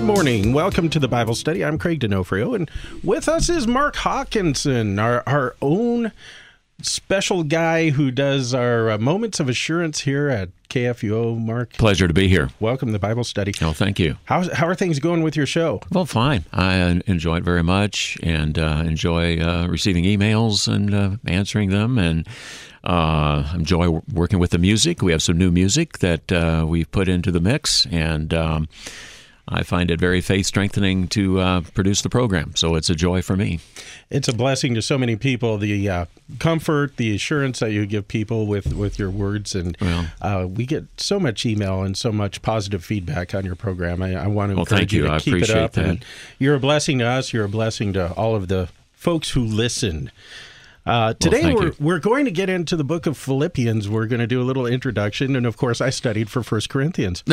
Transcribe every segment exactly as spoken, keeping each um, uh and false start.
Good morning. Welcome to the Bible Study. I'm Craig D'Onofrio, and with us is Mark Hawkinson, our, our own special guy who does our uh, Moments of Assurance here at K F U O. Mark, pleasure to be here. Welcome to the Bible Study. Oh, thank you. How, how are things going with your show? Well, fine. I uh, enjoy it very much and uh, enjoy uh, receiving emails and uh, answering them, and uh, enjoy working with the music. We have some new music that uh, we've put into the mix, and um, I find it very faith-strengthening to uh, produce the program, so it's a joy for me. It's a blessing to so many people, the uh, comfort, the assurance that you give people with, with your words, and well, uh, we get so much email and so much positive feedback on your program. I, I want to well, encourage you. you to I keep it up. That. And you're a blessing to us. You're a blessing to all of the folks who listen. Uh, today, well, we're you. we're going to get into the book of Philippians. We're going to do a little introduction, and of course, I studied for First Corinthians.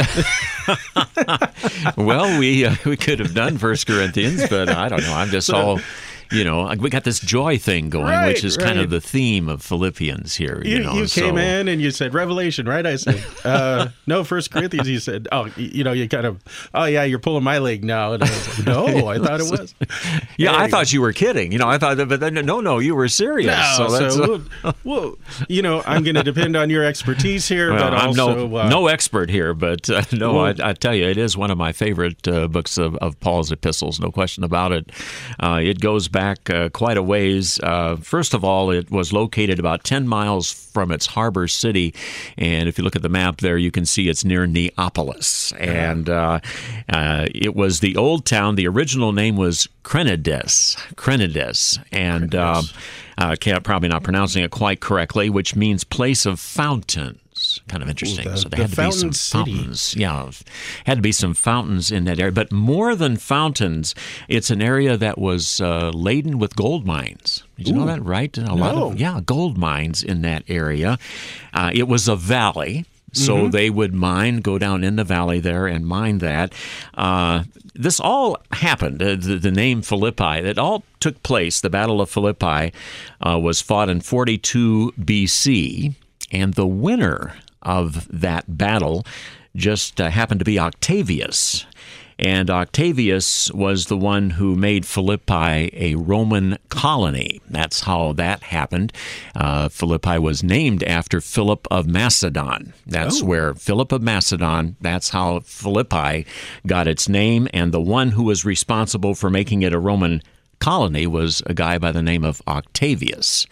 Well, we uh, we could have done First Corinthians, but I don't know. I'm just so, all, you know, we got this joy thing going, right, which is right. kind of the theme of Philippians here. You, You, know, you came so. in and you said Revelation, right? I said, uh, no, First Corinthians. You said, oh, you know, you kind of, oh yeah, you're pulling my leg now. And I was like, no, I thought it was. Yeah, There I you thought go. you were kidding. You know, I thought, but then, no, no, you were serious. No, so that's, so we'll, we'll, you know, I'm going to depend on your expertise here, well, but I'm also no uh, no expert here, but uh, no, well, I, I tell you, it is one of my favorite uh, books of, of Paul's epistles. No question about it. Uh, it goes back uh, quite a ways. Uh, first of all, it was located about ten miles from its harbor city, and if you look at the map there, you can see it's near Neapolis. And uh, uh, it was the old town. The original name was Crenides, Crenides, and uh, uh, can't probably not pronouncing it quite correctly, which means place of fountains. Kind of interesting. Ooh, the, so there had the to be some City. fountains. Yeah, had to be some fountains in that area. But more than fountains, it's an area that was uh, laden with gold mines. Did you Ooh, know that, right? A no. lot of yeah, gold mines in that area. Uh, it was a valley. So Mm-hmm. they would mine, go down in the valley there and mine that. Uh, this all happened, uh, the, the name Philippi, it all took place. The Battle of Philippi uh, was fought in forty-two B C, and the winner of that battle just uh, happened to be Octavius. And Octavius was the one who made Philippi a Roman colony. That's how that happened. Uh, Philippi was named after Philip of Macedon. That's Oh. where Philip of Macedon, that's how Philippi got its name. And the one who was responsible for making it a Roman colony was a guy by the name of Octavius.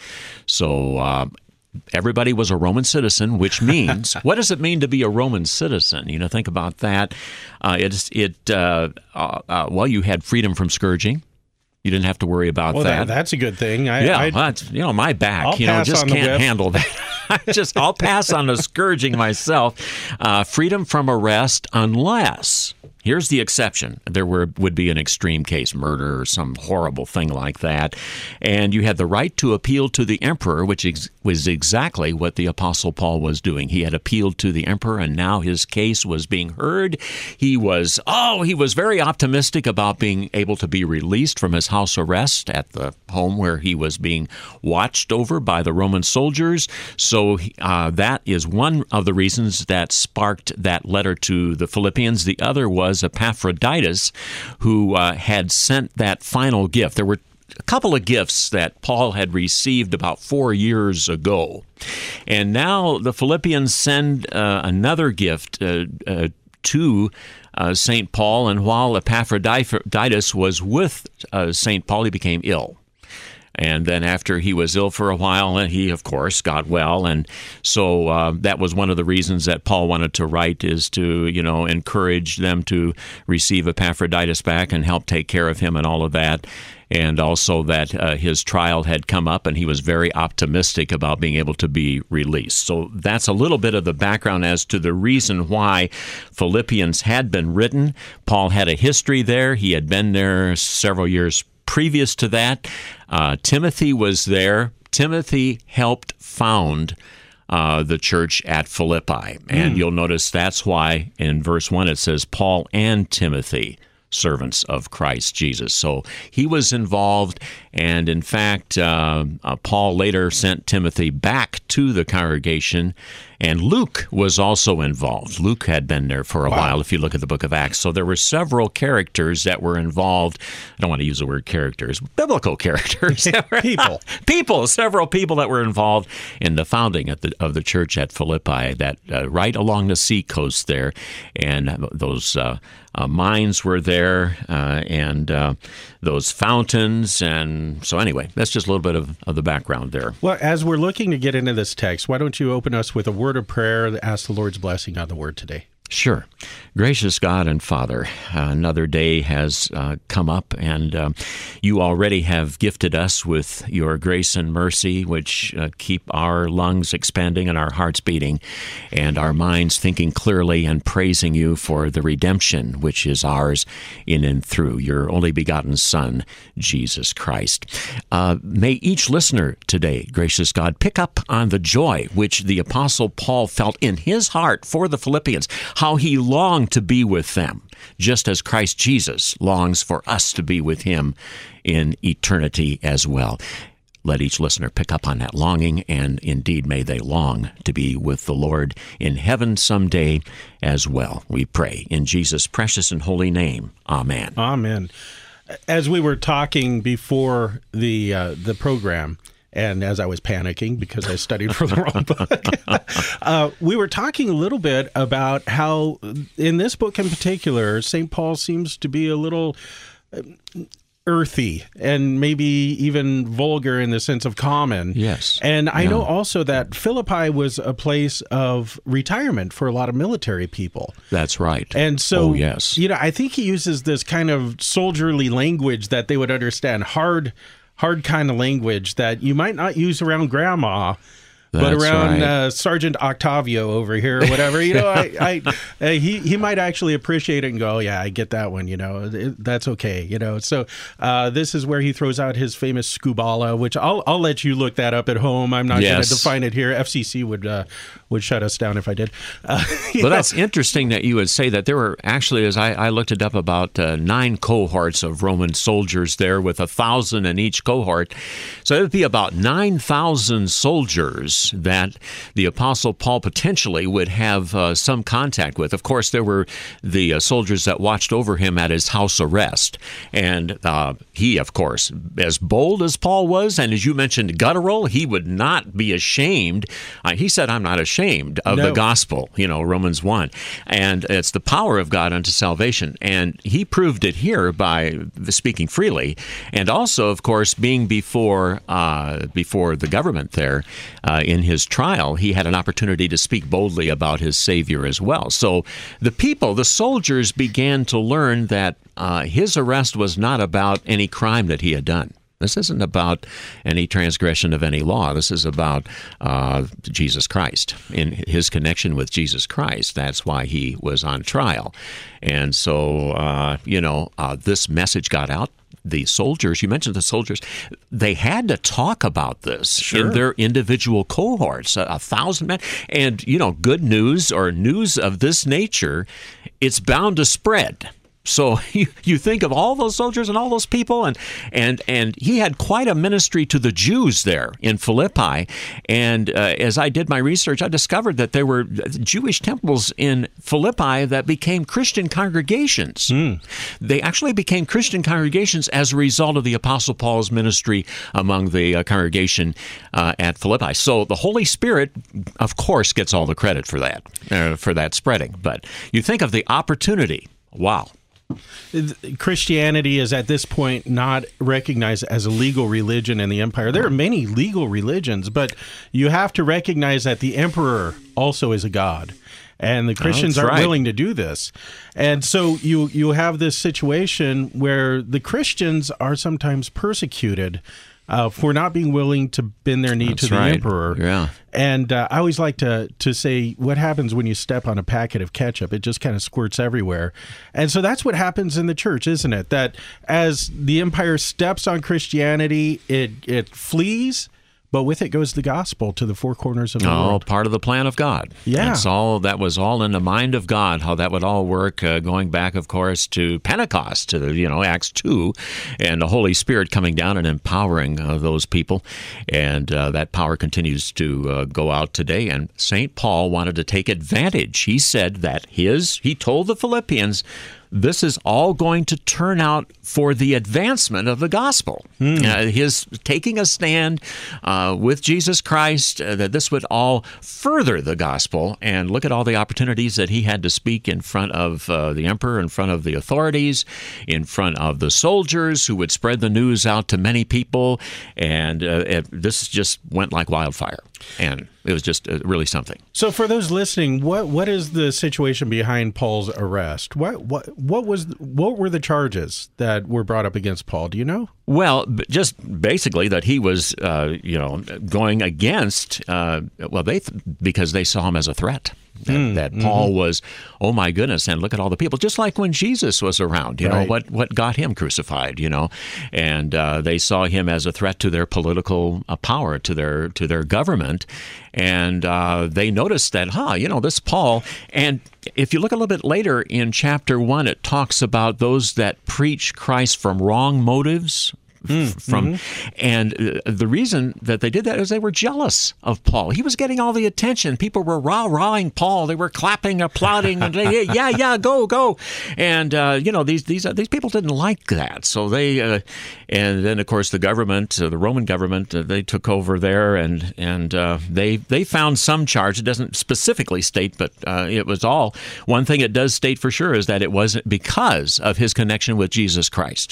So, uh, everybody was a Roman citizen, which means, what does it mean to be a Roman citizen? You know, think about that. Uh, it's, it, uh, uh, uh, well, you had freedom from scourging. You didn't have to worry about well, that. that. That's a good thing. I, yeah, I, that's, you know, my back, I'll you know, pass just on the can't whip. handle that. I just, I'll pass on the scourging myself. Uh, freedom from arrest unless... Here's the exception. There were, would be an extreme case, murder or some horrible thing like that. And you had the right to appeal to the emperor, which ex- was exactly what the Apostle Paul was doing. He had appealed to the emperor, and now his case was being heard. He was, oh, he was very optimistic about being able to be released from his house arrest at the home where he was being watched over by the Roman soldiers. So uh, that is one of the reasons that sparked that letter to the Philippians. The other was Epaphroditus, who uh, had sent that final gift. There were a couple of gifts that Paul had received about four years ago. And now the Philippians send uh, another gift uh, uh, to uh, Saint Paul. And while Epaphroditus was with uh, Saint Paul, he became ill. And then after he was ill for a while, he, of course, got well. And so uh, that was one of the reasons that Paul wanted to write, is to, you know, encourage them to receive Epaphroditus back and help take care of him and all of that. And also that uh, his trial had come up, and he was very optimistic about being able to be released. So that's a little bit of the background as to the reason why Philippians had been written. Paul had a history there. He had been there several years previous to that. Uh, Timothy was there. Timothy helped found uh, the church at Philippi. And mm. you'll notice that's why in verse one it says Paul and Timothy. servants of Christ Jesus. So he was involved, and in fact, uh, uh, Paul later sent Timothy back to the congregation, and Luke was also involved. Luke had been there for a Wow. while, if you look at the book of Acts. So there were several characters that were involved. I don't want to use the word characters, biblical characters. People. People, several people that were involved in the founding of the, of the church at Philippi, that uh, right along the sea coast there. And those uh, uh, mines were there, uh, and uh, those fountains. And so anyway, that's just a little bit of, of the background there. Well, as we're looking to get into this text, why don't you open us with a word of prayer that asks the Lord's blessing on the word today? Sure. Gracious God and Father, uh, another day has uh, come up, and uh, you already have gifted us with your grace and mercy, which uh, keep our lungs expanding and our hearts beating and our minds thinking clearly and praising you for the redemption which is ours in and through your only begotten Son, Jesus Christ. Uh, may each listener today, gracious God, pick up on the joy which the Apostle Paul felt in his heart for the Philippians, how he longed to be with them, just as Christ Jesus longs for us to be with him in eternity as well. Let each listener pick up on that longing, and indeed may they long to be with the Lord in heaven someday as well. We pray in Jesus' precious and holy name. Amen. Amen. As we were talking before the uh, the program, and as I was panicking because I studied for the wrong book, uh, we were talking a little bit about how in this book in particular, Saint Paul seems to be a little earthy and maybe even vulgar in the sense of common. Yes. And I Yeah. know also that Philippi was a place of retirement for a lot of military people. That's right. And so, oh, yes. you know, I think he uses this kind of soldierly language that they would understand, hard, hard kind of language that you might not use around grandma, but That's around right. uh, Sergeant Octavio over here or whatever. You know, I, I uh, he he might actually appreciate it and go, oh, yeah, I get that one. You know, it, that's okay. You know, so uh, this is where he throws out his famous Scubala, which I'll I'll let you look that up at home. I'm not Yes. going to define it here. F C C would uh, would shut us down if I did. Uh, you Well, know. that's interesting that you would say that. There were actually, as I, I looked it up, about uh, nine cohorts of Roman soldiers there, with a thousand in each cohort. So it would be about nine thousand soldiers that the Apostle Paul potentially would have uh, some contact with. Of course, there were the uh, soldiers that watched over him at his house arrest. And uh, he, of course, as bold as Paul was, and as you mentioned, guttural, he would not be ashamed. Uh, he said, I'm not ashamed of No. the gospel, you know, Romans one. And it's the power of God unto salvation. And he proved it here by speaking freely. And also, of course, being before uh, before the government there uh, in his trial, he had an opportunity to speak boldly about his Savior as well. So the people, the soldiers, began to learn that uh, his arrest was not about any crime that he had done. This isn't about any transgression of any law. This is about uh, Jesus Christ, in his connection with Jesus Christ. That's why he was on trial. And so, uh, you know, uh, this message got out. The soldiers, you mentioned the soldiers, they had to talk about this Sure. in their individual cohorts, a, a thousand men. And, you know, good news or news of this nature, it's bound to spread. So you, you think of all those soldiers and all those people, and and and he had quite a ministry to the Jews there in Philippi. And uh, as I did my research, I discovered that there were Jewish temples in Philippi that became Christian congregations. Mm. They actually became Christian congregations as a result of the Apostle Paul's ministry among the uh, congregation uh, at Philippi. So the Holy Spirit, of course, gets all the credit for that, uh, for that spreading. But you think of the opportunity. Wow. Christianity is at this point not recognized as a legal religion in the empire. There are many legal religions, but you have to recognize that the emperor also is a god. And the Christians That's aren't right. willing to do this. And so you you have this situation where the Christians are sometimes persecuted uh, for not being willing to bend their knee That's to the right. emperor. Yeah. And uh, I always like to to say, what happens when you step on a packet of ketchup? It just kind of squirts everywhere. And so that's what happens in the church, isn't it? That as the empire steps on Christianity, it it flees, but with it goes the gospel to the four corners of the Oh, world. part of the plan of God. Yeah. That's all, that was all in the mind of God, how that would all work, uh, going back, of course, to Pentecost, to the, you know, Acts two, and the Holy Spirit coming down and empowering uh, those people. And uh, that power continues to uh, go out today. And Saint Paul wanted to take advantage. He said that his, he told the Philippians, this is all going to turn out for the advancement of the gospel. Mm. Uh, his taking a stand uh, with Jesus Christ, uh, that this would all further the gospel. And look at all the opportunities that he had to speak in front of uh, the emperor, in front of the authorities, in front of the soldiers who would spread the news out to many people. And uh, it, this just went like wildfire. And it was just uh, really something. So, for those listening, what what is the situation behind Paul's arrest? What what what was what were the charges that were brought up against Paul? Do you know? Well, just basically that he was, uh, you know, going against. Uh, well, they th- because they saw him as a threat. That, mm, that Paul mm-hmm. was, oh my goodness, and look at all the people. Just like when Jesus was around, you right. know, what what got him crucified, you know, and uh, they saw him as a threat to their political uh, power, to their to their government, and uh, they noticed that, huh, you know, this Paul. And if you look a little bit later in chapter one, it talks about those that preach Christ from wrong motives. Mm, from mm-hmm. And uh, the reason that they did that is they were jealous of Paul. He was getting all the attention. People were rah-rahing Paul. They were clapping, applauding, and they, yeah, yeah, go, go. And uh, you know, these these uh, these people didn't like that. So they uh, and then of course the government, uh, the Roman government, uh, they took over there, and and uh, they they found some charge. It doesn't specifically state, but uh, it was all one thing. It does state for sure is that it wasn't because of his connection with Jesus Christ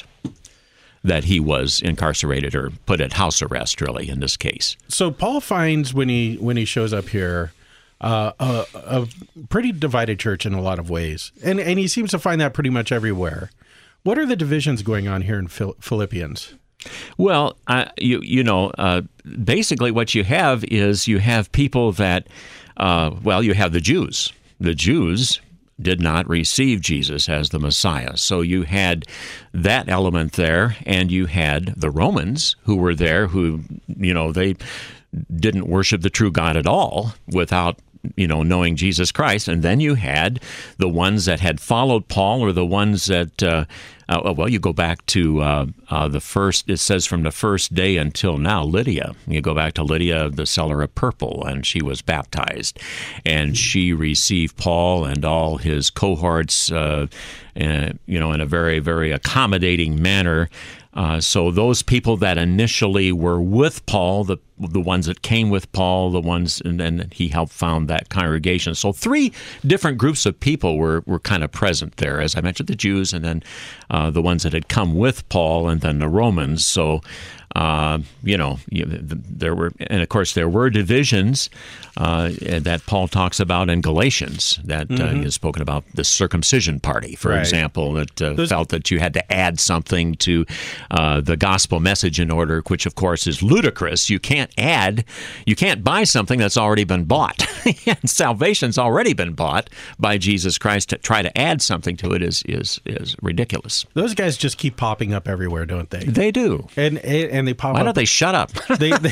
that he was incarcerated or put at house arrest, really, in this case. So Paul finds when he when he shows up here uh, a, a pretty divided church in a lot of ways, and and he seems to find that pretty much everywhere. What are the divisions going on here in Philippians? Well, uh, you you know, uh, basically what you have is you have people that, uh, well, you have the Jews. The Jews did not receive Jesus as the Messiah. So you had that element there, and you had the Romans who were there who, you know, they didn't worship the true God at all without, you know, knowing Jesus Christ. And then you had the ones that had followed Paul, or the ones that, uh, uh, well, you go back to uh, uh, the first, it says from the first day until now, Lydia. You go back to Lydia, the seller of purple, and she was baptized. And she received Paul and all his cohorts, uh, in, you know, in a very, very accommodating manner. Uh, so those people that initially were with Paul, the the ones that came with Paul, the ones, and then he helped found that congregation. So three different groups of people were, were kind of present there. As I mentioned, the Jews, and then uh, the ones that had come with Paul, and then the Romans. So, uh, you know, you, there were, and of course there were divisions uh, that Paul talks about in Galatians, that mm-hmm. uh, is spoken about the circumcision party, for right. example, that uh, Those... felt that you had to add something to uh, the gospel message in order, which of course is ludicrous. You can't add, you can't buy something that's already been bought. And salvation's already been bought by Jesus Christ. To try to add something to it is is is ridiculous. Those guys just keep popping up everywhere, don't they? They do. And and they pop Why up. don't they shut up? they, they,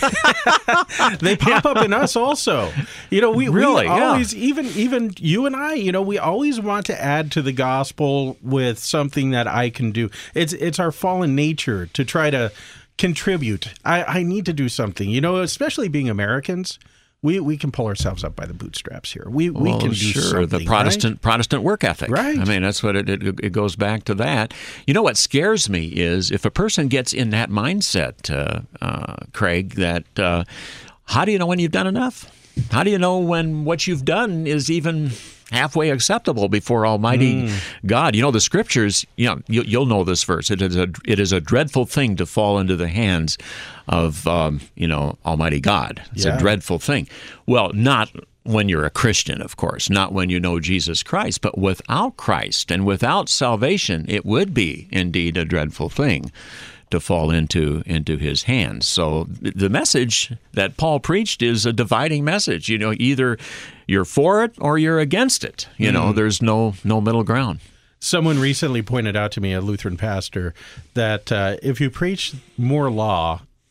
they pop up in us also. You know, we, really, we always, yeah. even even you and I, you know, we always want to add to the gospel with something that I can do. It's it's our fallen nature to try to contribute. I, I need to do something, you know, especially being Americans. We we can pull ourselves up by the bootstraps here. We we well, can do sure. something. The Protestant right? Protestant work ethic. Right. I mean, that's what it, it it goes back to that. You know what scares me is if a person gets in that mindset, uh, uh, Craig, that uh, how do you know when you've done enough? How do you know when what you've done is even halfway acceptable before Almighty mm. God? You know, the Scriptures, you know, you, you'll know this verse. It is a it is a dreadful thing to fall into the hands of, um, you know, Almighty God. It's yeah. a dreadful thing. Well, not when you're a Christian, of course, not when you know Jesus Christ, but without Christ and without salvation, it would be indeed a dreadful thing to fall into into his hands. So the message that Paul preached is a dividing message. You know, either you're for it or you're against it. You know, mm. there's no no middle ground. Someone recently pointed out to me, a Lutheran pastor, that uh, if you preach more law,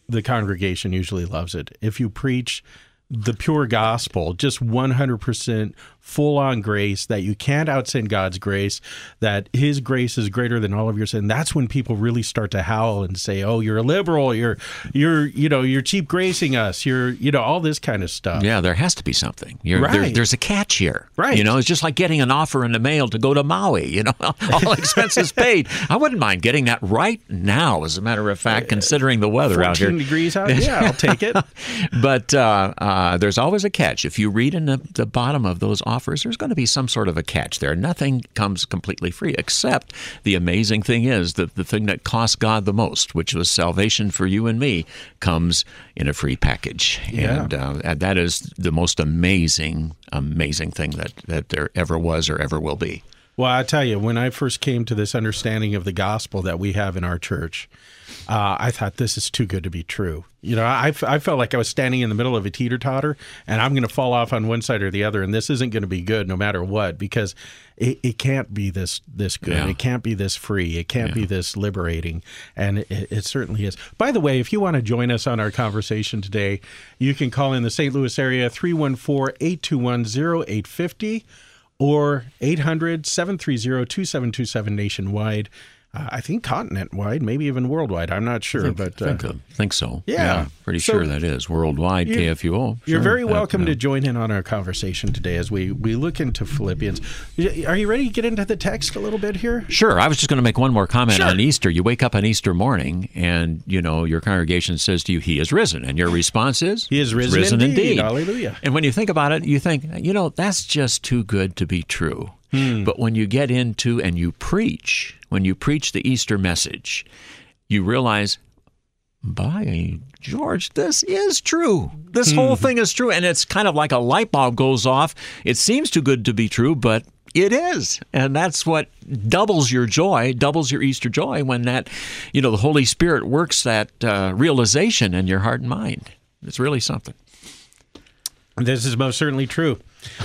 the congregation usually loves it. If you preach the pure gospel, just one hundred percent full-on grace, that you can't outsin God's grace, that his grace is greater than all of your sin, that's when people really start to howl and say, oh, you're a liberal, you're, you're, you know, you're cheap gracing us, you're, you know, all this kind of stuff. Yeah, there has to be something. You're, Right. there, there's a catch here. Right. You know, it's just like getting an offer in the mail to go to Maui, you know, all expenses paid. I wouldn't mind getting that right now, as a matter of fact, considering the weather out here. fourteen degrees out, yeah, I'll take it. But uh, uh, there's always a catch. If you read in the, the bottom of those offers, there's going to be some sort of a catch there. Nothing comes completely free, except the amazing thing is that the thing that cost God the most, which was salvation for you and me, comes in a free package. Yeah. And uh, that is the most amazing, amazing thing that, that there ever was or ever will be. Well, I tell you, when I first came to this understanding of the gospel that we have in our church, uh, I thought this is too good to be true. You know, I, I felt like I was standing in the middle of a teeter-totter, and I'm going to fall off on one side or the other, and this isn't going to be good no matter what, because it, it can't be this this good. Yeah. It can't be this free. It can't Yeah. be this liberating, and it, it certainly is. By the way, if you want to join us on our conversation today, you can call in the Saint Louis area, three one four, eight two one, zero eight five zero, or eight hundred, seven three zero, two seven two seven nationwide. Uh, I think continent-wide, maybe even worldwide. I'm not sure, I think, but uh, think, uh, think so. yeah. pretty So sure that is worldwide. you- K F U O. You're Sure. very Uh, welcome uh, to join in on our conversation today as we, we look into Philippians. Are you ready to get into the text a little bit here? Sure. I was just going to make one more comment Sure. on Easter. You wake up on Easter morning, and you know your congregation says to you, "He is risen," and your response is, He is risen, risen indeed. indeed. Hallelujah. And when you think about it, you think, you know, that's just too good to be true. Hmm. But when you get into and you preach, when you preach the Easter message, you realize, by George, this is true. This whole thing is true. And it's kind of like a light bulb goes off. It seems too good to be true, but it is. And that's what doubles your joy, doubles your Easter joy when that, you know, the Holy Spirit works that uh, realization in your heart and mind. It's really something. This is most certainly true.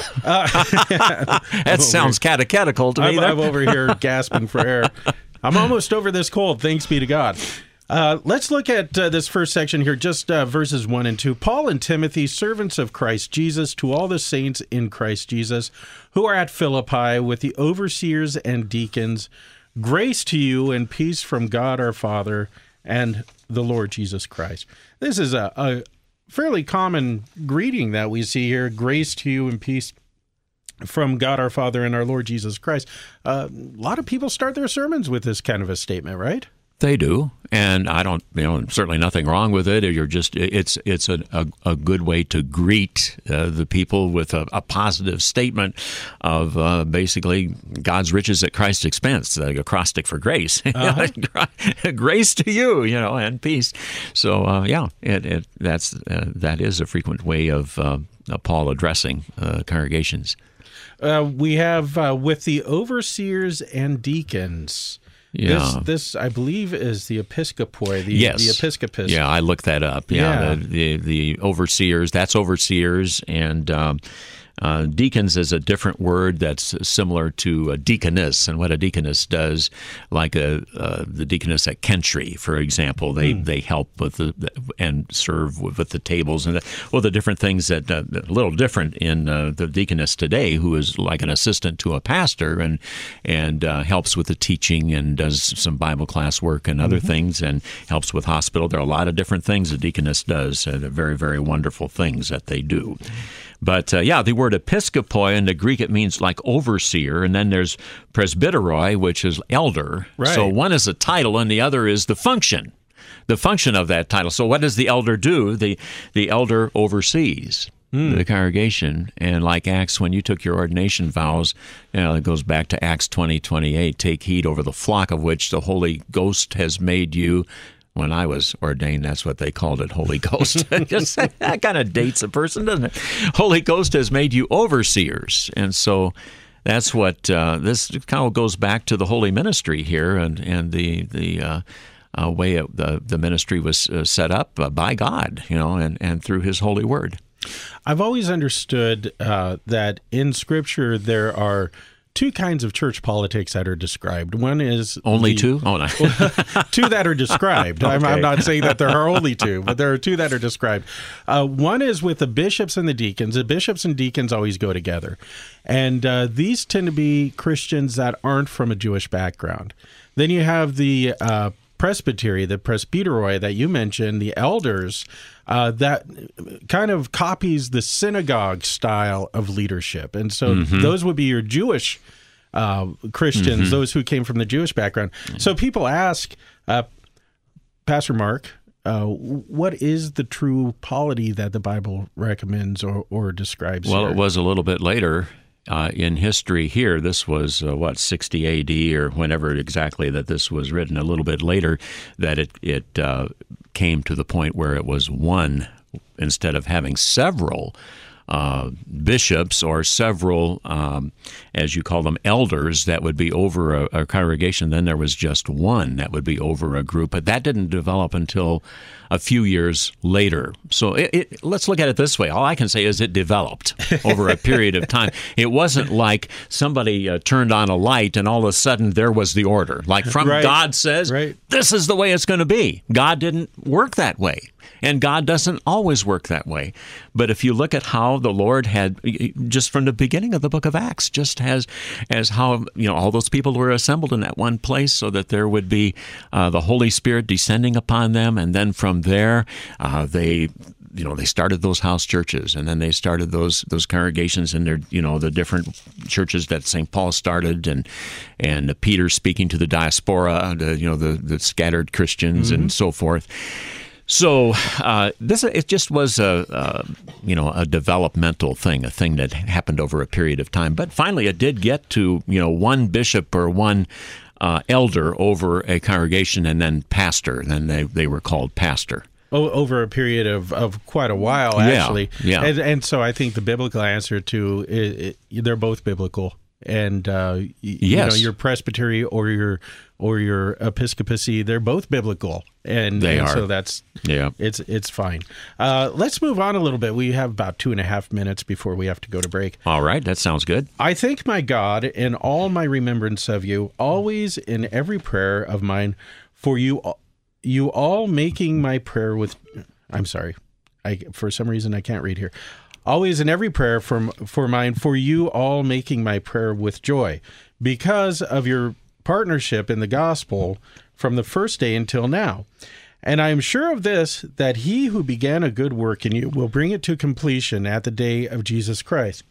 That sounds catechetical to me. I'm, there. I'm over here gasping for air. I'm almost over this cold, thanks be to God. Uh, let's look at uh, this first section here, just uh, verses one and two. Paul and Timothy, servants of Christ Jesus, to all the saints in Christ Jesus, who are at Philippi, with the overseers and deacons, grace to you and peace from God our Father and the Lord Jesus Christ. This is a, a fairly common greeting that we see here, grace to you and peace from God our Father and our Lord Jesus Christ. Uh, a lot of people start their sermons with this kind of a statement, right? They do, and I don't, you know, certainly nothing wrong with it. You're just, it's it's a, a, a good way to greet uh, the people with a, a positive statement of uh, basically God's riches at Christ's expense, the acrostic for grace. Uh-huh. Grace to you, you know, and peace. So, uh, yeah, it, it that's uh, that is a frequent way of uh, Paul addressing uh, congregations. Uh, we have uh, with the overseers and deacons. Yeah. This, this, I believe, is the episcopoi, the, yes. the episcopus. Yeah, I looked that up. Yeah, Yeah. The, the the overseers, that's overseers, and um, uh, deacons is a different word that's similar to a deaconess. And what a deaconess does, like a uh, the deaconess at Kentry, for example, they Hmm. they help with the and serve with, with the tables and the, well the different things that uh, a little different in uh, the deaconess today, who is like an assistant to a pastor and and uh, helps with the teaching and does some Bible class work and other Mm-hmm. things and helps with hospital. There are a lot of different things a deaconess does. Uh, they're very very wonderful things that they do. But uh, yeah, the word episkopoi in the Greek, it means like overseer, and then there's presbyteroi, which is elder. Right. So one is a title and the other is the function, the function of that title. So what does the elder do? The the elder oversees the congregation. And like Acts, when you took your ordination vows, you know, it goes back to Acts twenty, twenty-eight, take heed over the flock of which the Holy Ghost has made you. When I was ordained, that's what they called it, Holy Ghost. Just that kind of dates a person, doesn't it? Holy Ghost has made you overseers. And so that's what, uh, this kind of goes back to the holy ministry here and, and the, the uh, uh, way it, the, the ministry was uh, set up uh, by God, you know, and, and through His holy word. I've always understood uh, that in Scripture there are two kinds of church politics that are described. One is only the, two. Oh, no. two that are described. Okay. I'm, I'm not saying that there are only two, but there are two that are described. Uh, one is with the bishops and the deacons. The bishops and deacons always go together, and uh, these tend to be Christians that aren't from a Jewish background. Then you have the uh, presbytery, the presbyteroi that you mentioned, the elders, uh, that kind of copies the synagogue style of leadership. And so mm-hmm. those would be your Jewish uh, Christians, mm-hmm. those who came from the Jewish background. So people ask, uh, Pastor Mark, uh, what is the true polity that the Bible recommends or, or describes Well, here? It was a little bit later. Uh, in history here, this was, uh, what, sixty A D or whenever exactly that this was written, a little bit later, that it, it uh, came to the point where it was one instead of having several uh, bishops or several, um, as you call them, elders that would be over a, a congregation. Then there was just one that would be over a group. But that didn't develop until a few years later. So it, it, let's look at it this way. All I can say is it developed over a period of time. It wasn't like somebody uh, turned on a light and all of a sudden there was the order. Like from right. God says, right. this is the way it's going to be. God didn't work that way. And God doesn't always work that way. But if you look at how the Lord had, just from the beginning of the book of Acts, just as as how, you know, all those people were assembled in that one place so that there would be uh, the Holy Spirit descending upon them. And then from there, uh, they... You know, they started those house churches, and then they started those those congregations in their, you know, the different churches that Saint Paul started, and and Peter speaking to the diaspora, the, you know, the, the scattered Christians, mm-hmm. and so forth. So uh, this it just was a, a you know a developmental thing, a thing that happened over a period of time. But finally, it did get to you know one bishop or one uh, elder over a congregation, and then pastor. Then they they were called pastor. Over a period of, of quite a while, actually. Yeah, yeah. And, and so I think the biblical answer to it, it, they're both biblical. And uh, y- yes. you know, your presbytery or your or your episcopacy, they're both biblical. And, they and are. so that's yeah. it's it's fine. Uh, let's move on a little bit. We have about two and a half minutes before we have to go to break. All right, that sounds good. I thank my God in all my remembrance of you, always in every prayer of mine, for you You all making my prayer with, I'm sorry, I for some reason I can't read here. Always in every prayer for, for mine, for you all making my prayer with joy, because of your partnership in the gospel from the first day until now. And I am sure of this, that he who began a good work in you will bring it to completion at the day of Jesus Christ.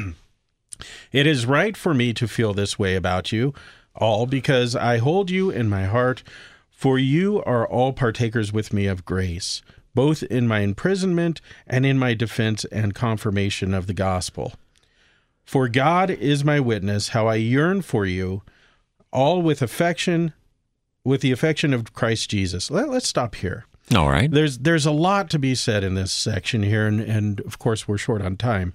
It is right for me to feel this way about you all, because I hold you in my heart. For you are all partakers with me of grace, both in my imprisonment and in my defense and confirmation of the gospel. For God is my witness, how I yearn for you, all with affection, with the affection of Christ Jesus. Let, let's stop here. All right. There's there's a lot to be said in this section here, and, and of course we're short on time.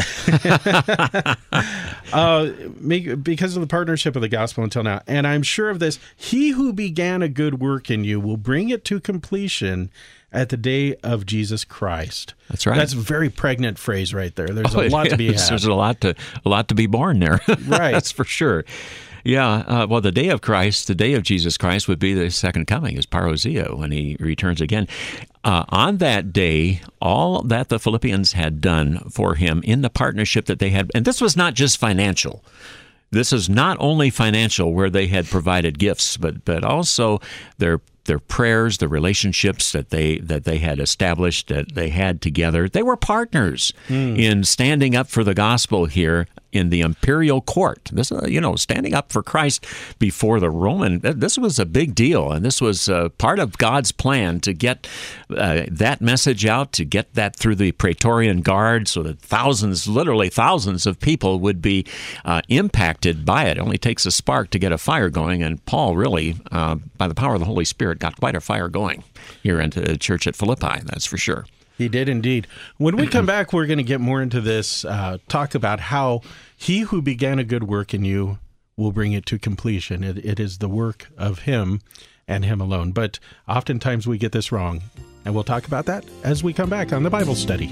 uh, make, because of the partnership of the gospel until now. And I'm sure of this, he who began a good work in you will bring it to completion at the day of Jesus Christ. That's right. That's a very pregnant phrase right there. There's oh, a lot to be had. There's a lot to a lot to be born there. Right. That's for sure. Yeah, uh, well, the day of Christ, the day of Jesus Christ would be the second coming, is parousia, when he returns again. Uh, on that day, all that the Philippians had done for him in the partnership that they had, and this was not just financial. This is not only financial, where they had provided gifts, but but also their their prayers, the relationships that they that they had established, that they had together. They were partners mm. in standing up for the gospel here in the imperial court. This, uh, you know, standing up for Christ before the Roman. This was a big deal, and this was uh, part of God's plan to get uh, that message out, to get that through the Praetorian Guard, so that thousands, literally thousands of people would be uh, impacted by it. It only takes a spark to get a fire going, and Paul really, uh, by the power of the Holy Spirit, got quite a fire going here into the church at Philippi, that's for sure. He did indeed. When we come back, we're going to get more into this, uh, talk about how he who began a good work in you will bring it to completion. It, it is the work of him and him alone. But oftentimes we get this wrong, and we'll talk about that as we come back on the Bible Study.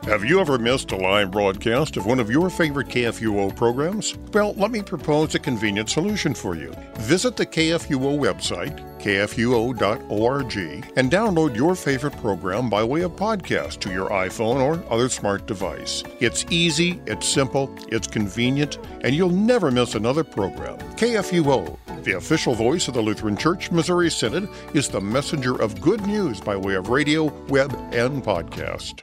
Have you ever missed a live broadcast of one of your favorite K F U O programs? Well, let me propose a convenient solution for you. Visit the K F U O website, K F U O dot org, and download your favorite program by way of podcast to your iPhone or other smart device. It's easy, it's simple, it's convenient, and you'll never miss another program. K F U O, the official voice of the Lutheran Church Missouri Synod, is the messenger of good news by way of radio, web, and podcast.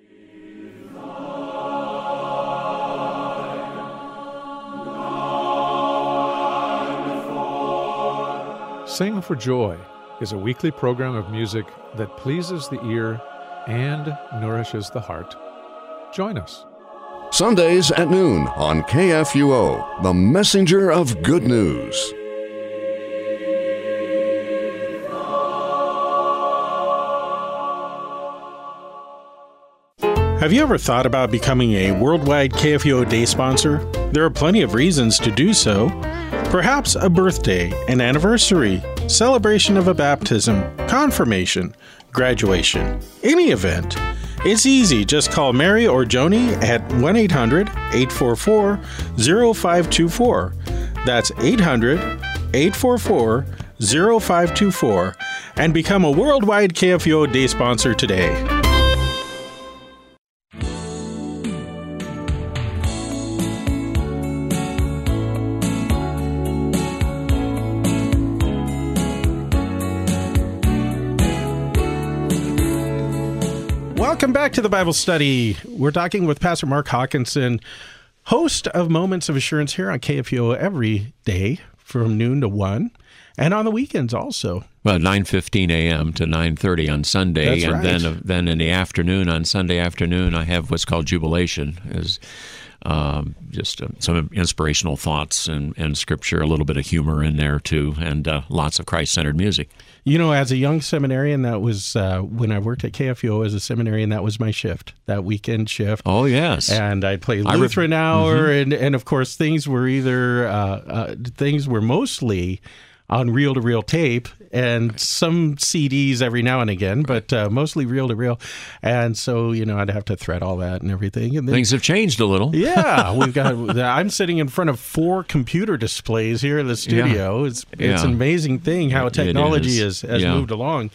Sing for Joy is a weekly program of music that pleases the ear and nourishes the heart. Join us. Sundays at noon on K F U O, the messenger of good news. Have you ever thought about becoming a worldwide K F U O Day sponsor? There are plenty of reasons to do so. Perhaps a birthday, an anniversary, celebration of a baptism, confirmation, graduation, any event. It's easy. Just call Mary or Joni at one eight hundred, eight four four, zero five two four. That's eight hundred, eight four four, zero five two four and become a worldwide K F U O Day sponsor today. Welcome back to the Bible Study. We're talking with Pastor Mark Hawkinson, host of Moments of Assurance here on K F U O every day from noon to one, and on the weekends also. Well, nine fifteen a.m. to nine thirty on Sunday, That's and right. then uh, then in the afternoon, on Sunday afternoon, I have what's called Jubilation, is um, just uh, some inspirational thoughts and, and scripture, a little bit of humor in there too, and uh, lots of Christ-centered music. You know, as a young seminarian, that was uh, when I worked at K F U O as a seminarian, that was my shift, that weekend shift. Oh, yes. And I'd play I re- Lutheran hour, Mhm. and, and of course, things were either, uh, uh, things were mostly on reel-to-reel tape and some C Ds every now and again, but uh, mostly reel-to-reel. And so, you know, I'd have to thread all that and everything. And then, Things have changed a little. yeah, we've got. I'm sitting in front of four computer displays here in the studio. It's it's Yeah. an amazing thing how It technology is. has, has Yeah. moved along,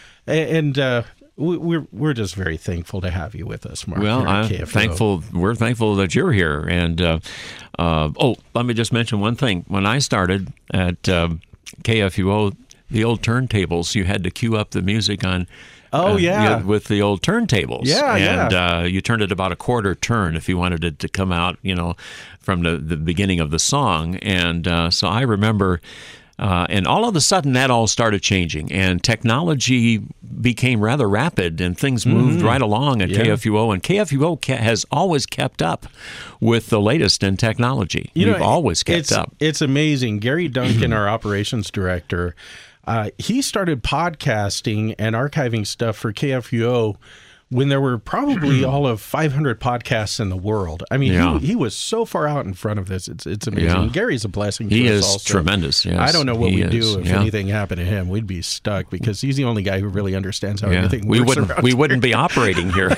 A- and uh, we- we're we're just very thankful to have you with us, Mark. Well, here at I'm K F U O. thankful. We're thankful that you're here. And uh, uh, oh, let me just mention one thing. When I started at um, K F U O, the old turntables, you had to cue up the music on. Oh, uh, yeah. with the old turntables. Yeah, and yeah. uh, you turned it about a quarter turn if you wanted it to come out, you know, from the, the beginning of the song. And uh, so I remember. Uh, and all of a sudden, that all started changing, and technology became rather rapid, and things moved Mm-hmm. right along at Yeah. K F U O. And K F U O ca- has always kept up with the latest in technology. You know, We've always kept it's, up. It's amazing. Gary Duncan, our operations director, uh, he started podcasting and archiving stuff for K F U O when there were probably all of five hundred podcasts in the world. I mean, Yeah. he, he was so far out in front of this. It's it's amazing. Yeah. Gary's a blessing He to us is also. tremendous, yes. I don't know what He we'd is, do if yeah. anything happened to him. We'd be stuck because he's the only guy who really understands how Yeah. everything We works wouldn't. around We here. wouldn't be operating here.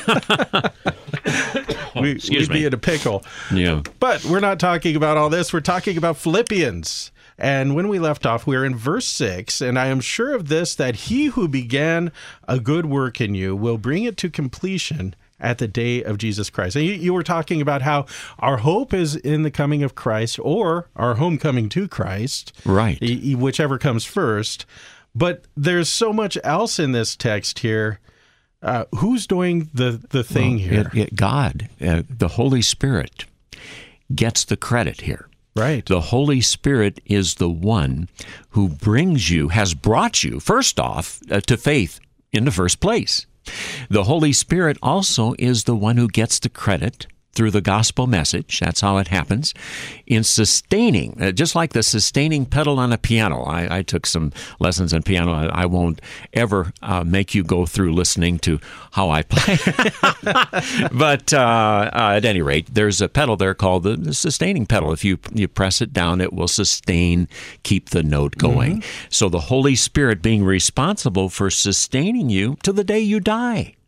we, Excuse we'd be me. in a pickle. Yeah. But we're not talking about all this. We're talking about Philippians. And when we left off, we were in verse six, and I am sure of this, that he who began a good work in you will bring it to completion at the day of Jesus Christ. And you, you were talking about how our hope is in the coming of Christ, or our homecoming to Christ. Right. e- e- whichever comes first. But there's so much else in this text here. Uh, who's doing the, the thing Well, here? it- it- God, uh, the Holy Spirit, gets the credit here. Right. The Holy Spirit is the one who brings you, has brought you, first off, uh, to faith in the first place. The Holy Spirit also is the one who gets the credit through the gospel message. That's how it happens. In sustaining, uh, just like the sustaining pedal on a piano. I, I took some lessons in piano. I, I won't ever uh, make you go through listening to how I play. But uh, uh, at any rate, there's a pedal there called the, the sustaining pedal. If you you press it down, it will sustain, keep the note going. So the Holy Spirit being responsible for sustaining you to the day you die.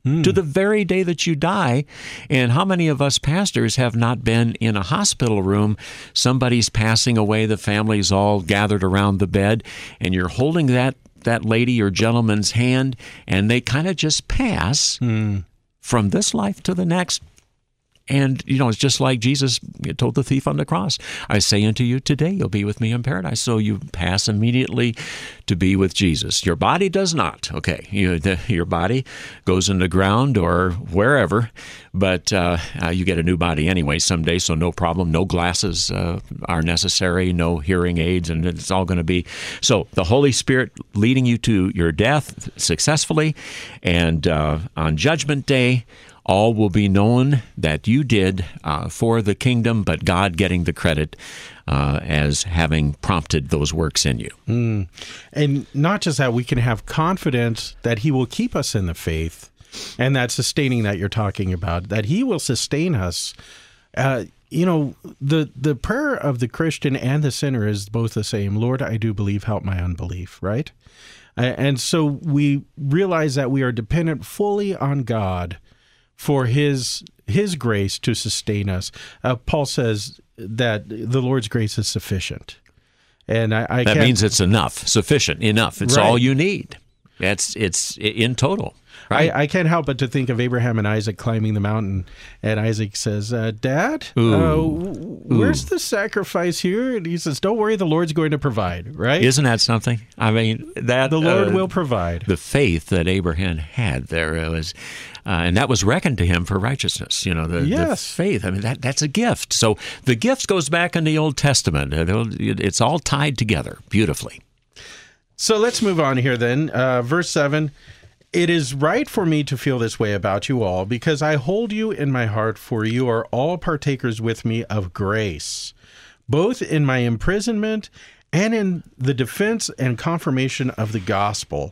mm. to the very day that you die. And how many of us pastors have not been in a hospital room? Somebody's passing away, the family's all gathered around the bed, and you're holding that, that lady or gentleman's hand, and they kind of just pass mm. from this life to the next. And, you know, it's just like Jesus told the thief on the cross, I say unto you, today you'll be with me in paradise. So you pass immediately to be with Jesus. Your body does not. Okay, you, the, your body goes in the ground or wherever, but uh, uh, you get a new body anyway someday, so no problem. No glasses uh, are necessary, no hearing aids, and it's all going to be. So the Holy Spirit leading you to your death successfully, and uh, on Judgment Day, all will be known that you did uh, for the kingdom, but God getting the credit uh, as having prompted those works in you. Mm. And not just that, we can have confidence that He will keep us in the faith, and that sustaining that you're talking about, that He will sustain us. Uh, you know, the, the prayer of the Christian and the sinner is both the same. Lord, I do believe, help my unbelief, right? And so we realize that we are dependent fully on God for his his grace to sustain us. Uh, Paul says that the Lord's grace is sufficient. And I, I That can't, means it's enough, sufficient, enough. It's Right. all you need. It's, it's in total. Right? I, I can't help but to think of Abraham and Isaac climbing the mountain, and Isaac says, uh, Dad, Ooh. uh, where's the sacrifice here? And he says, don't worry, the Lord's going to provide, right? Isn't that something? I mean, that the Lord uh, will provide. The faith that Abraham had there was, uh, and that was reckoned to him for righteousness. You know, the, Yes. the faith. I mean, that that's a gift. So the gift goes back in the Old Testament. It's all tied together beautifully. So let's move on here then. Uh, verse seven. It is right for me to feel this way about you all, because I hold you in my heart, for you are all partakers with me of grace, both in my imprisonment and in the defense and confirmation of the gospel.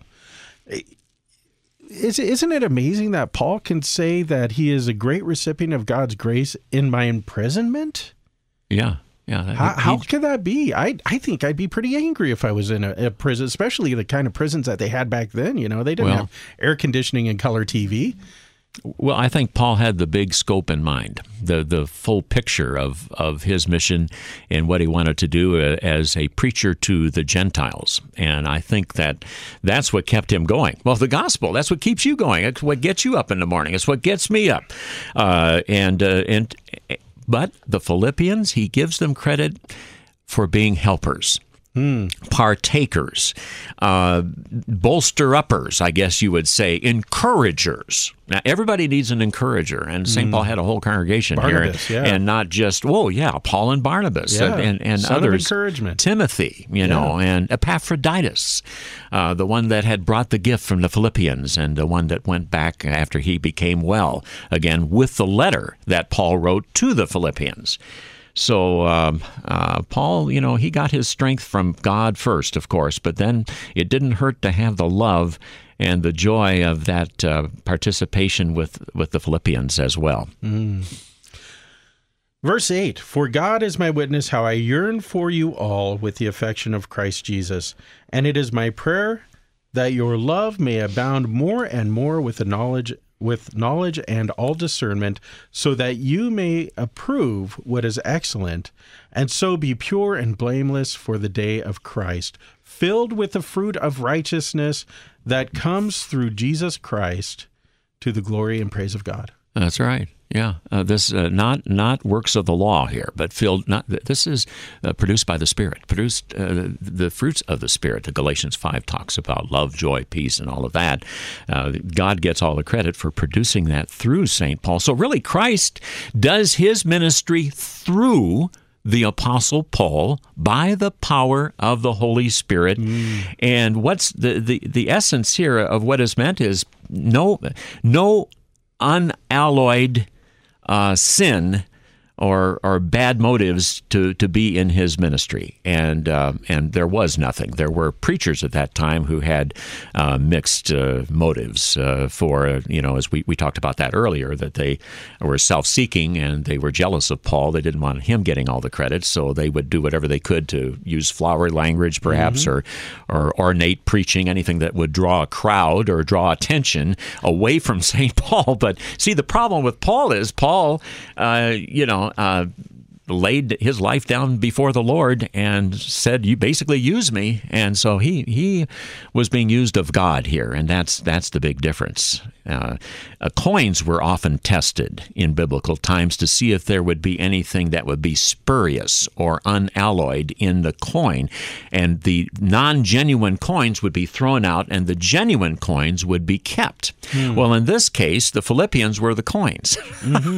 Is, isn't it amazing that Paul can say that he is a great recipient of God's grace in my imprisonment? Yeah. Yeah, that, How, he, how could that be? I I think I'd be pretty angry if I was in a, a prison, especially the kind of prisons that they had back then. You know, they didn't Well- have air conditioning and color T V. Well, I think Paul had the big scope in mind, the the full picture of, of his mission and what he wanted to do as a preacher to the Gentiles. And I think that that's what kept him going. Well, the gospel, that's what keeps you going. It's what gets you up in the morning. It's what gets me up. Uh, and uh, and but the Philippians, he gives them credit for being helpers. Hmm. Partakers, uh, bolster-uppers, I guess you would say, encouragers. Now, everybody needs an encourager, and Saint Paul had a whole congregation Barnabas, here, yeah. and not just, oh, yeah, Paul and Barnabas Yeah, and, and son of others. encouragement. Timothy, you know, and Epaphroditus, uh, the one that had brought the gift from the Philippians, and the one that went back after he became well, again, with the letter that Paul wrote to the Philippians. So um, uh, Paul, you know, he got his strength from God first, of course, but then it didn't hurt to have the love and the joy of that uh, participation with, with the Philippians as well. Mm. Verse eight, for God is my witness how I yearn for you all with the affection of Christ Jesus, and it is my prayer that your love may abound more and more with the knowledge with knowledge and all discernment, so that you may approve what is excellent, and so be pure and blameless for the day of Christ, filled with the fruit of righteousness that comes through Jesus Christ, to the glory and praise of God. That's right. Yeah, uh, this uh, not not works of the law here, but filled. Not this is uh, produced by the Spirit, produced uh, the fruits of the Spirit. The Galatians five talks about love, joy, peace, and all of that. Uh, God gets all the credit for producing that through Saint Paul. So really, Christ does his ministry through the Apostle Paul by the power of the Holy Spirit. Mm. And what's the, the the essence here of what is meant is no no unalloyed Uh, sin or or bad motives to, to be in his ministry, and uh, and there was nothing. There were preachers at that time who had uh, mixed uh, motives uh, for uh, you know, as we, we talked about that earlier, that they were self-seeking and they were jealous of Paul. They didn't want him getting all the credit, so they would do whatever they could to use flowery language, perhaps, mm-hmm. or or ornate preaching, anything that would draw a crowd or draw attention away from Saint Paul. But see, the problem with Paul is Paul, uh, you know. Uh, laid his life down before the Lord and said, "You basically use me," and so he he was being used of God here, and that's that's the big difference. Uh, uh, coins were often tested in biblical times to see if there would be anything that would be spurious or unalloyed in the coin, and the non-genuine coins would be thrown out, and the genuine coins would be kept. Hmm. Well, in this case, the Philippians were the coins. Mm-hmm.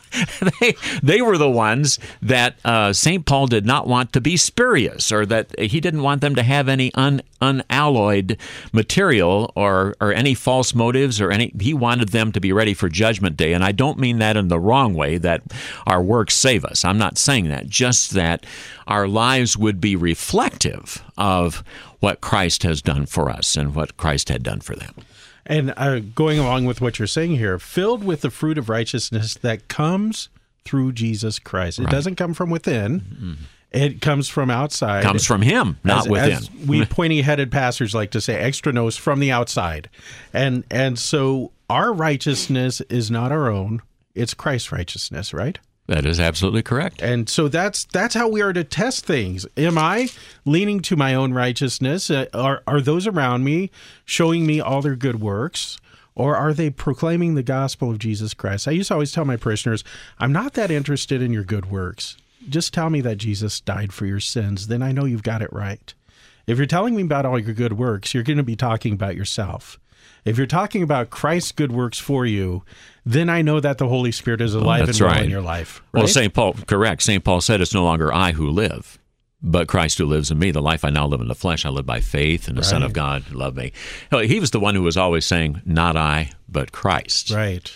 they they were the ones that uh, Saint Paul did not want to be spurious, or that he didn't want them to have any un, unalloyed material or or any false motives or any. He wanted them to be ready for Judgment Day, and I don't mean that in the wrong way, that our works save us. I'm not saying that. Just that our lives would be reflective of what Christ has done for us and what Christ had done for them. And uh, going along with what you're saying here, filled with the fruit of righteousness that comes through Jesus Christ. It right. doesn't come from within. Mm-hmm. It comes from outside. Comes from him, not as, within. As we pointy-headed pastors like to say, extranos, from the outside. And and so our righteousness is not our own. It's Christ's righteousness, right? That is absolutely correct. And so that's that's how we are to test things. Am I leaning to my own righteousness? Uh, are, are those around me showing me all their good works? Or are they proclaiming the gospel of Jesus Christ? I used to always tell my parishioners, I'm not that interested in your good works. Just tell me that Jesus died for your sins. Then I know you've got it right. If you're telling me about all your good works, you're going to be talking about yourself. If you're talking about Christ's good works for you, then I know that the Holy Spirit is alive oh, and well right. in your life. Right? Well, Saint Paul, correct. Saint Paul said, it's no longer I who live, but Christ who lives in me. The life I now live in the flesh, I live by faith in the right. Son of God who loved me. He was the one who was always saying, not I, but Christ. Right.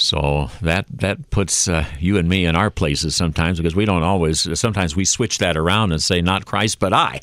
So that that puts uh, you and me in our places sometimes, because we don't always, sometimes we switch that around and say, not Christ, but I.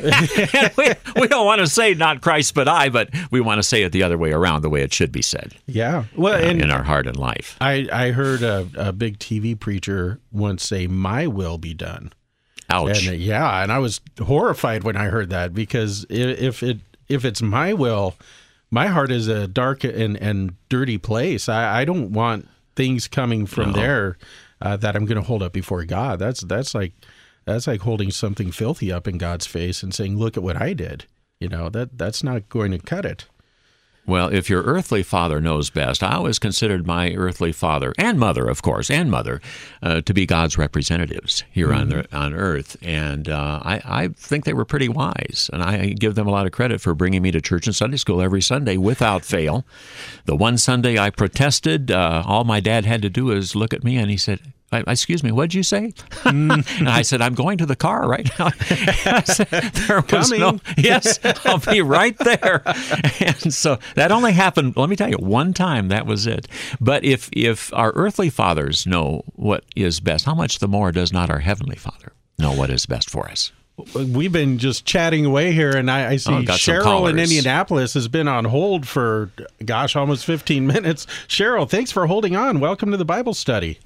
we, we don't want to say not Christ, but I, but we want to say it the other way around, the way it should be said. Yeah. Well, uh, and in our heart and life. I, I heard a, a big T V preacher once say, my will be done. Ouch. And, uh, yeah, and I was horrified when I heard that, because if it if it's my will, my heart is a dark and, and dirty place. I, I don't want things coming from no. there uh, that I'm going to hold up before God. That's that's like that's like holding something filthy up in God's face and saying, "Look at what I did." You know, that that's not going to cut it. Well, if your earthly father knows best, I always considered my earthly father and mother, of course, and mother, uh, to be God's representatives here mm-hmm. on the, on earth. And uh, I, I think they were pretty wise, and I give them a lot of credit for bringing me to church and Sunday school every Sunday without fail. The one Sunday I protested, uh, all my dad had to do is look at me, and he said, excuse me, what'd you say? Mm. And I said, I'm going to the car right now. said, there was Coming. No, yes, I'll be right there. And so that only happened, let me tell you, one time. That was it. But if if our earthly fathers know what is best, how much the more does not our heavenly Father know what is best for us? We've been just chatting away here, and I, I see oh, Cheryl in Indianapolis has been on hold for, gosh, almost fifteen minutes. Cheryl, thanks for holding on. Welcome to the Bible study.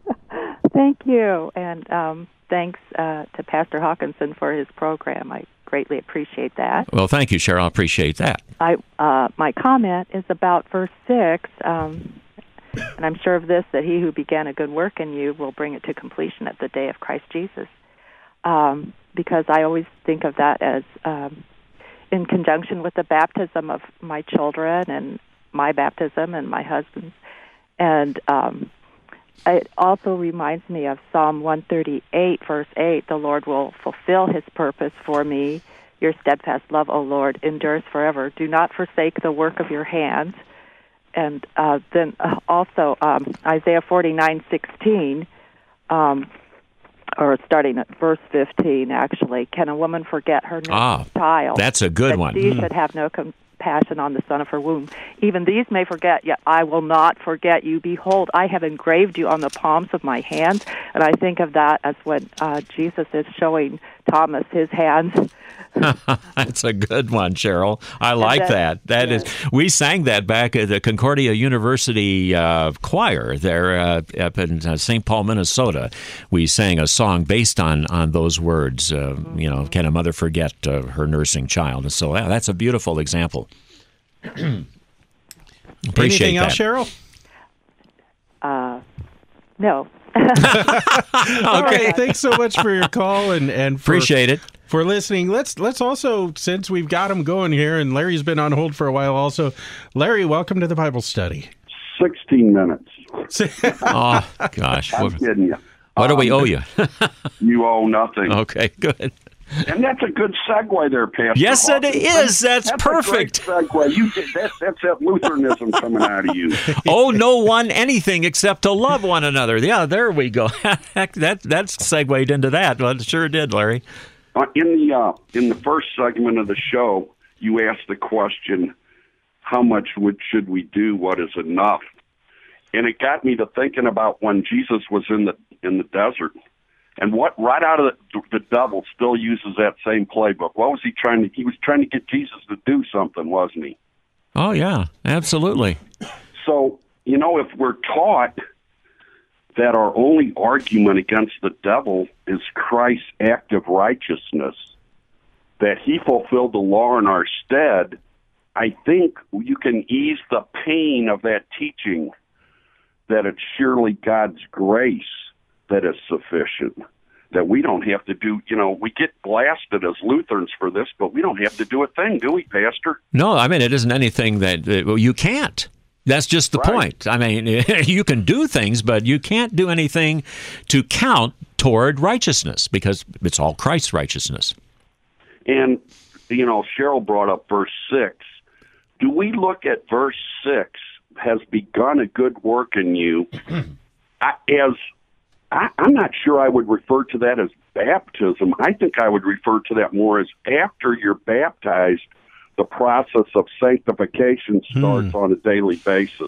Thank you, and um, thanks uh, to Pastor Hawkinson for his program. I greatly appreciate that. Well, thank you, Cheryl. I appreciate that. I uh, my comment is about verse six, um, and I'm sure of this, that he who began a good work in you will bring it to completion at the day of Christ Jesus, um, because I always think of that as um, in conjunction with the baptism of my children and my baptism and my husband's, and um it also reminds me of Psalm one thirty-eight, verse eight, the Lord will fulfill his purpose for me. Your steadfast love, O Lord, endures forever. Do not forsake the work of your hands. And uh, then also um, Isaiah forty-nine sixteen, um, or starting at verse fifteen, actually, can a woman forget her nursing ah, child? That's a good that one. She mm. should have no compassion compassion on the son of her womb. Even these may forget, yet I will not forget you. Behold, I have engraved you on the palms of my hands. And I think of that as when uh, Jesus is showing Thomas his hands. That's a good one, Cheryl. I like that, that. That yes. is, we sang that back at the Concordia University uh, choir there uh, up in uh, Saint Paul, Minnesota. We sang a song based on on those words. Uh, mm-hmm. You know, can a mother forget uh, her nursing child? And so yeah, that's a beautiful example. Appreciate Anything that. else, Cheryl? Uh, no. All right. Thanks so much for your call and and for, Appreciate it. for listening. Let's let's also, since we've got him going here, and Larry's been on hold for a while also. Larry, welcome to the Bible study. sixteen minutes. Oh, gosh. I'm What, kidding you. what do we Um, owe you? You owe nothing. Okay, good. And that's a good segue there, Pastor. Yes, it Hawkins. is. That's that's perfect. A great segue. You did, that's, that's that Lutheranism coming out of you. Oh, no one anything except to love one another. Yeah, there we go. Heck, that that's segued into that. Well, it sure did, Larry. Uh, in the uh, in the first segment of the show, you asked the question, "How much would should we do? What is enough?" And it got me to thinking about when Jesus was in the in the desert. And what right out of the, the devil still uses that same playbook. What was he trying to? He was trying to get Jesus to do something, wasn't he? Oh, yeah, absolutely. So, you know, if we're taught that our only argument against the devil is Christ's act of righteousness, that he fulfilled the law in our stead, I think you can ease the pain of that teaching that it's surely God's grace that is sufficient, that we don't have to do, you know, we get blasted as Lutherans for this, but we don't have to do a thing, do we, Pastor? No, I mean, it isn't anything that, that well, you can't. That's just the Right. point. I mean, you can do things, but you can't do anything to count toward righteousness because it's all Christ's righteousness. And, you know, Cheryl brought up verse six. Do we look at verse six, has begun a good work in you, I, as I, I'm not sure I would refer to that as baptism. I think I would refer to that more as after you're baptized, the process of sanctification starts hmm. on a daily basis.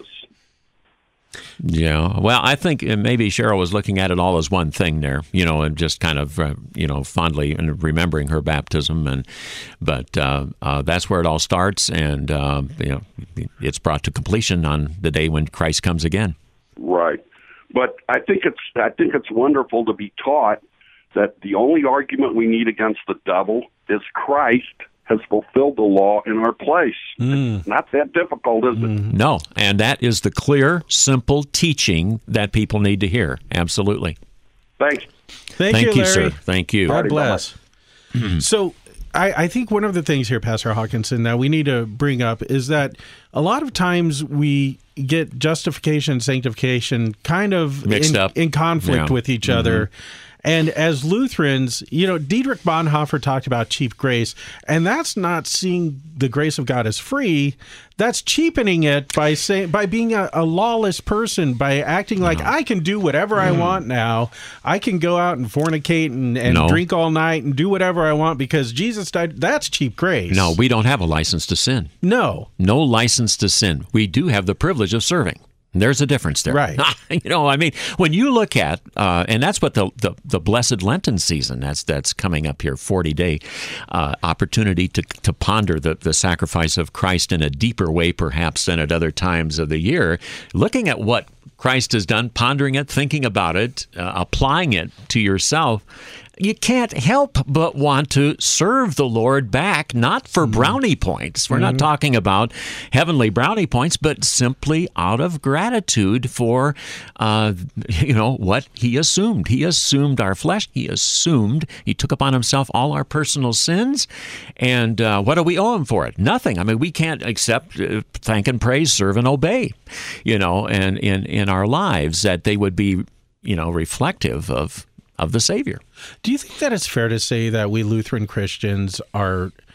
Yeah, well, I think maybe Cheryl was looking at it all as one thing there, you know, and just kind of, uh, you know, fondly and remembering her baptism, and but uh, uh, that's where it all starts, and uh, you know, it's brought to completion on the day when Christ comes again. Right, but I think it's I think it's wonderful to be taught that the only argument we need against the devil is Christ has fulfilled the law in our place. Mm. It's not that difficult, is it? Mm. No, and that is the clear, simple teaching that people need to hear. Absolutely. Thanks. Thank, Thank you, you, Larry. sir. Thank you. God bless. Mm-hmm. So I, I think one of the things here, Pastor Hawkinson, that we need to bring up is that a lot of times we get justification and sanctification kind of mixed in, up in conflict yeah. with each mm-hmm. other. And as Lutherans, you know, Dietrich Bonhoeffer talked about cheap grace, and that's not seeing the grace of God as free. That's cheapening it by saying by being a, a lawless person, by acting like no. I can do whatever mm. I want now. I can go out and fornicate and, and no. drink all night and do whatever I want because Jesus died. That's cheap grace. No, we don't have a license to sin. No. No license to sin. We do have the privilege of serving. There's a difference there. Right. You know, I mean, when you look at, uh, and that's what the, the, the blessed Lenten season, that's that's coming up here, forty-day uh, opportunity to to ponder the, the sacrifice of Christ in a deeper way, perhaps, than at other times of the year. Looking at what Christ has done, pondering it, thinking about it, uh, applying it to yourself, you can't help but want to serve the Lord back, not for brownie points. We're mm-hmm. not talking about heavenly brownie points, but simply out of gratitude for, uh, you know, what he assumed. He assumed our flesh. He assumed he took upon himself all our personal sins. And uh, what do we owe him for it? Nothing. I mean, we can't accept, uh, thank and praise, serve and obey, you know, and in, in our lives that they would be, you know, reflective of of the Savior. Do you think that it's fair to say that we Lutheran Christians are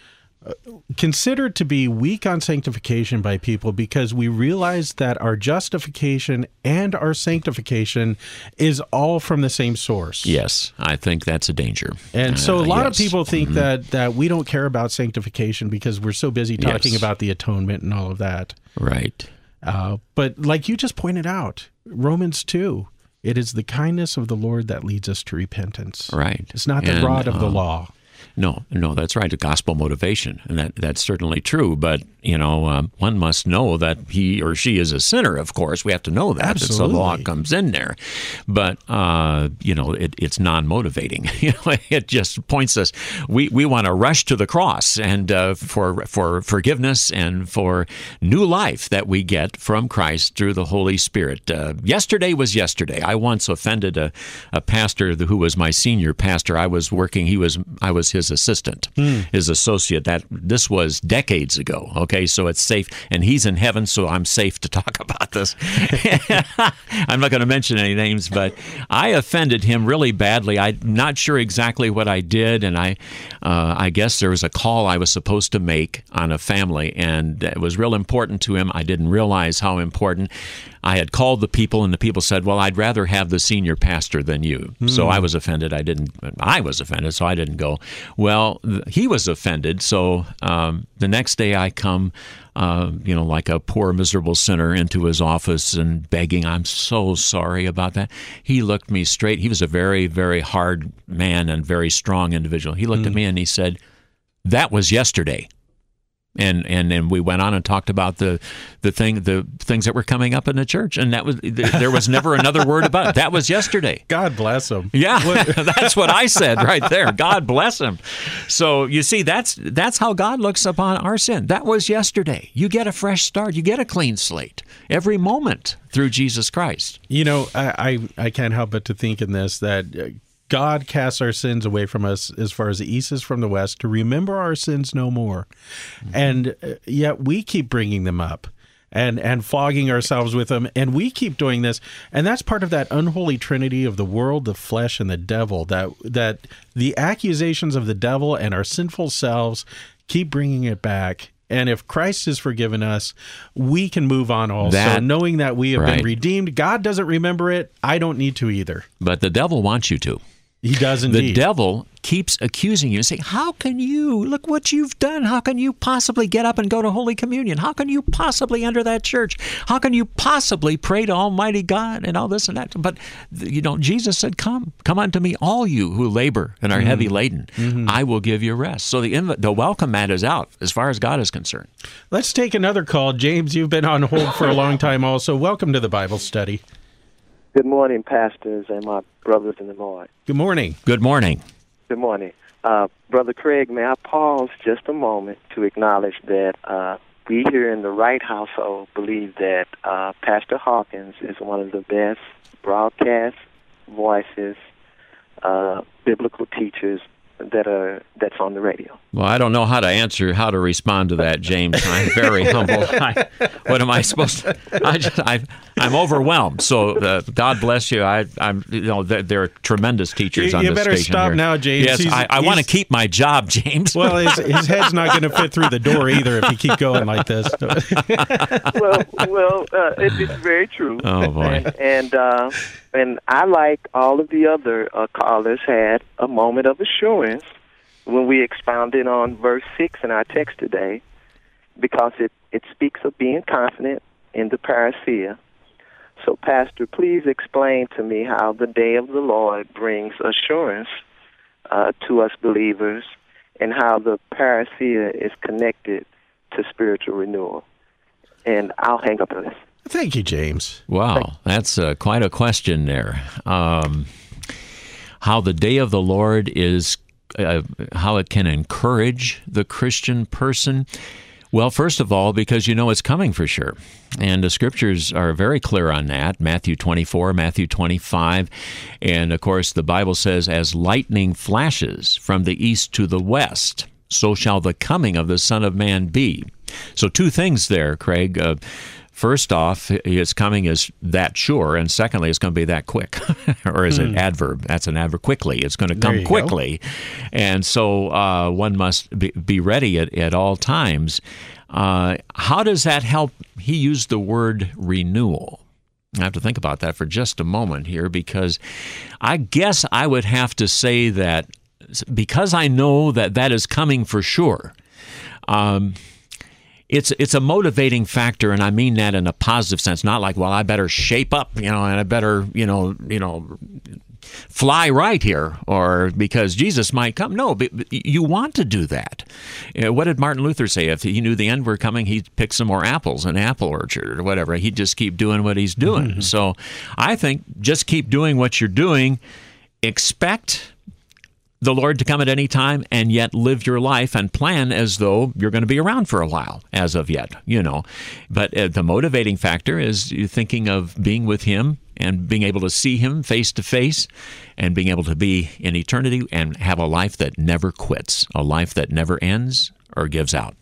considered to be weak on sanctification by people because we realize that our justification and our sanctification is all from the same source. Yes, I think that's a danger. And so a Uh, lot yes. of people think Mhm. that, that we don't care about sanctification because we're so busy talking Yes. about the atonement and all of that. Right. Uh, but like you just pointed out, Romans two, it is the kindness of the Lord that leads us to repentance. Right. It's not the And, rod of the uh, law. No, no, that's right. A gospel motivation, and that that's certainly true. But you know, um, one must know that he or she is a sinner. Of course, we have to know that. It's the law Absolutely. comes in there, but uh, you know, it, it's non-motivating. You know, it just points us. We we want to rush to the cross and uh, for for forgiveness and for new life that we get from Christ through the Holy Spirit. Uh, yesterday was yesterday. I once offended a, a pastor who was my senior pastor. I was working. He was. I was his assistant, his associate. That this was decades ago. Okay, so it's safe, and he's in heaven, so I'm safe to talk about this. I'm not going to mention any names, but I offended him really badly. I'm not sure exactly what I did, and I, uh, I guess there was a call I was supposed to make on a family, and it was real important to him. I didn't realize how important. I had called the people, and the people said, "Well, I'd rather have the senior pastor than you." Mm. So I was offended. I didn't. I was offended, so I didn't go. Well, th- he was offended. So um, the next day, I come, uh, you know, like a poor, miserable sinner, into his office and begging, "I'm so sorry about that." He looked me straight. He was a very, very hard man and very strong individual. He looked mm. at me and he said, "That was yesterday." And and then we went on and talked about the the thing the things that were coming up in the church, and that was there was never another word about it. That was yesterday. God bless him. Yeah, that's what I said right there. God bless him. So you see, that's that's how God looks upon our sin. That was yesterday. You get a fresh start. You get a clean slate every moment through Jesus Christ. You know, I I, I can't help but to think in this that God casts our sins away from us as far as the east is from the west, to remember our sins no more. Mm-hmm. And yet we keep bringing them up and, and flogging ourselves with them, and we keep doing this. And that's part of that unholy trinity of the world, the flesh, and the devil, that that the accusations of the devil and our sinful selves keep bringing it back. And if Christ has forgiven us, we can move on also, that, knowing that we have right. been redeemed. God doesn't remember it. I don't need to either. But the devil wants you to. He does indeed. The devil keeps accusing you and saying, "How can you? Look what you've done. How can you possibly get up and go to Holy Communion? How can you possibly enter that church? How can you possibly pray to Almighty God and all this and that?" But, you know, Jesus said, "Come, come unto me, all you who labor and are mm-hmm. heavy laden. Mm-hmm. I will give you rest." So the inv- the welcome mat is out as far as God is concerned. Let's take another call. James, you've been on hold for a long time also. Welcome to the Bible study. Good morning, pastors and my brothers in the Lord. Good morning. Good morning. Good morning. Uh, Brother Craig, may I pause just a moment to acknowledge that uh, we here in the Wright household believe that uh, Pastor Hawkins is one of the best broadcast voices, uh, biblical teachers that are that's on the radio. Well, I don't know how to answer, how to respond to that, James. I'm very humble. I, what am I supposed to? I just, I, I'm overwhelmed. So uh, God bless you. I, I'm, you know, there, there are tremendous teachers you, on you this better station stop here. now, James. Yes, he's, I, I want to keep my job, James. Well, his, his head's not going to fit through the door either if you keep going like this. well, well, uh, it, it's very true. Oh boy. And and, uh, and I, like all of the other uh, callers, had a moment of assurance when we expounded on verse six in our text today, because it, it speaks of being confident in the parousia. So, Pastor, please explain to me how the day of the Lord brings assurance uh, to us believers, and how the parousia is connected to spiritual renewal. And I'll hang up on this. Thank you, James. Wow, that's uh, quite a question there. Um, how the day of the Lord is, uh, how it can encourage the Christian person. Well, first of all, because you know it's coming for sure. And the scriptures are very clear on that. Matthew twenty-four, Matthew twenty-five. And, of course, the Bible says, "As lightning flashes from the east to the west, so shall the coming of the Son of Man be." So two things there, Craig. Uh, First off, his coming is that sure, and secondly, it's going to be that quick. Or is it Hmm. adverb? That's an adverb. Quickly. It's going to There come you quickly. And so uh, one must be, be ready at, at all times. Uh, how does that help? He used the word renewal. I have to think about that for just a moment here, because I guess I would have to say that because I know that that is coming for sure, um, it's it's a motivating factor, and I mean that in a positive sense. Not like, well, I better shape up, you know, and I better, you know, you know, fly right here, or because Jesus might come. No, but you want to do that. You know, what did Martin Luther say? If he knew the end were coming, he'd pick some more apples in an apple orchard or whatever. He'd just keep doing what he's doing. Mm-hmm. So I think just keep doing what you're doing. Expect the Lord to come at any time, and yet live your life and plan as though you're going to be around for a while, as of yet, you know. But uh, the motivating factor is you thinking of being with Him and being able to see Him face to face and being able to be in eternity and have a life that never quits, a life that never ends or gives out.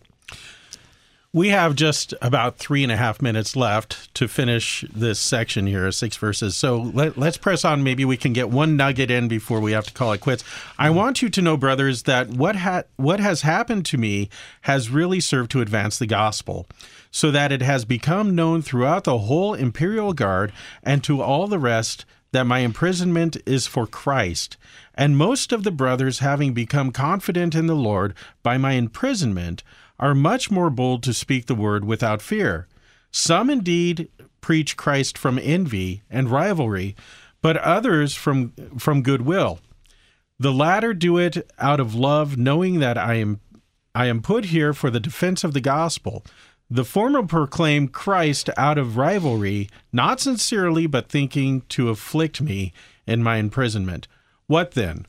We have just about three and a half minutes left to finish this section here, six verses. So let, let's press on. Maybe we can get one nugget in before we have to call it quits. I want you to know, brothers, that what ha- what has happened to me has really served to advance the gospel, so that it has become known throughout the whole imperial guard and to all the rest that my imprisonment is for Christ. And most of the brothers, having become confident in the Lord by my imprisonment, are much more bold to speak the word without fear. Some indeed preach Christ from envy and rivalry, but others from from goodwill. The latter do it out of love, knowing that I am I am put here for the defense of the gospel. The former proclaim Christ out of rivalry, not sincerely, but thinking to afflict me in my imprisonment. What then?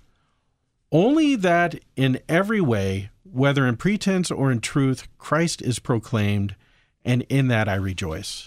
Only that in every way, whether in pretense or in truth, Christ is proclaimed, and in that I rejoice.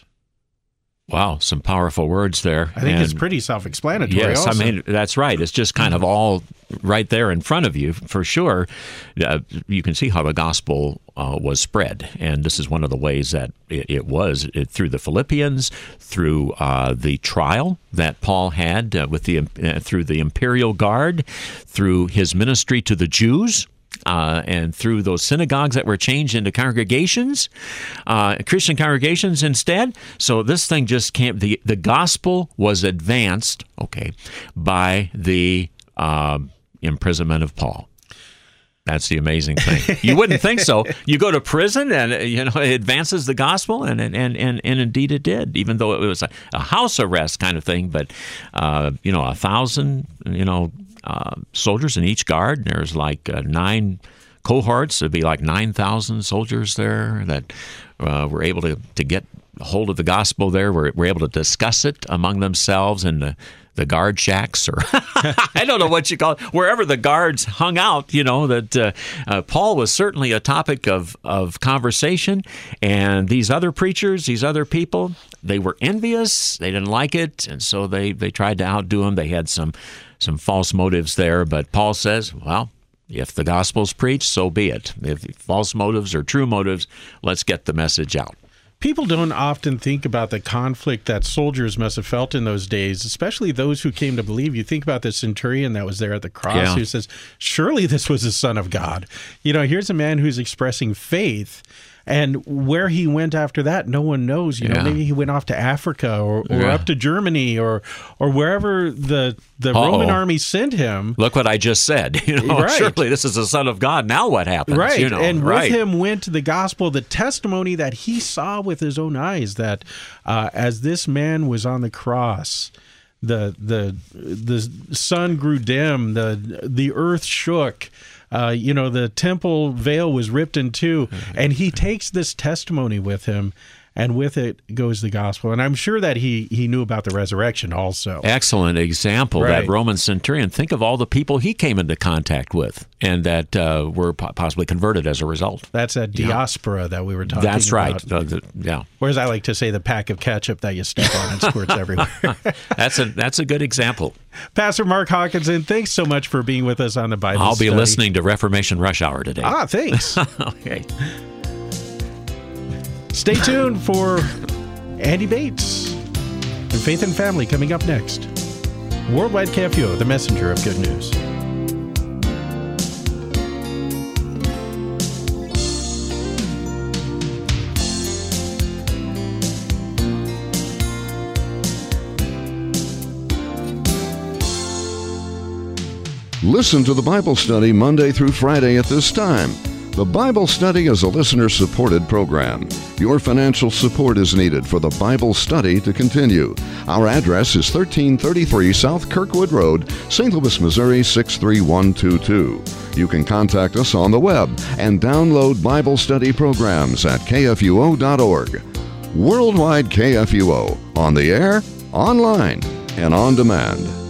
Wow, some powerful words there. I think and it's pretty self-explanatory. Yes, also. I mean, that's right. It's just kind of all right there in front of you, for sure. Uh, you can see how the gospel uh, was spread, and this is one of the ways that it, it was, it, through the Philippians, through uh, the trial that Paul had uh, with the uh, through the imperial guard, through his ministry to the Jews, Uh, and through those synagogues that were changed into congregations, uh, Christian congregations instead. So this thing just can't, the, the gospel was advanced, okay, by the uh, imprisonment of Paul. That's the amazing thing. You wouldn't think so. You go to prison and, you know, it advances the gospel, and and, and, and indeed it did, even though it was a, a house arrest kind of thing. But, uh, you know, a thousand, you know, Uh, soldiers in each guard. There's like uh, nine cohorts. There'd be like nine thousand soldiers there that uh, were able to, to get hold of the gospel there. Were, were able to discuss it among themselves in the, the guard shacks, or I don't know what you call it, wherever the guards hung out, you know, that uh, uh, Paul was certainly a topic of, of conversation. And these other preachers, these other people, they were envious. They didn't like it. And so they, they tried to outdo him. They had some some false motives there, but Paul says, well, if the gospel's preached, so be it. If false motives or true motives, let's get the message out. People don't often think about the conflict that soldiers must have felt in those days, especially those who came to believe. You think about the centurion that was there at the cross, Yeah. who says, surely this was the Son of God. You know, here's a man who's expressing faith, and where he went after that, no one knows. You know, Yeah. maybe he went off to Africa or, or Yeah. up to Germany or or wherever the the Uh-oh. Roman army sent him. Look what I just said. You know, Right. surely this is the Son of God. Now what happens? Right, You know, and with right. him went the gospel, the testimony that he saw with his own eyes, that uh, as this man was on the cross, the the the sun grew dim, the the earth shook. Uh, you know, the temple veil was ripped in two, and he takes this testimony with him, and with it goes the gospel. And I'm sure that he he knew about the resurrection also. Excellent example, Right. that Roman centurion. Think of all the people he came into contact with and that uh, were po- possibly converted as a result. That's that diaspora that we were talking That's about. right. Uh, the, yeah, Whereas I like to say the pack of ketchup that you step on and squirts everywhere. that's a that's a good example. Pastor Mark Hawkinson, thanks so much for being with us on the Bible I'll be Study. listening to Reformation Rush Hour today. Ah, thanks. Okay. Stay tuned for Andy Bates. And Faith and Family coming up next. Worldwide K F U O, the messenger of good news. Listen to the Bible Study Monday through Friday at this time. The Bible Study is a listener-supported program. Your financial support is needed for the Bible Study to continue. Our address is thirteen thirty-three South Kirkwood Road, Saint Louis, Missouri six three one two two. You can contact us on the web and download Bible study programs at K F U O dot org. Worldwide K F U O, on the air, online, and on demand.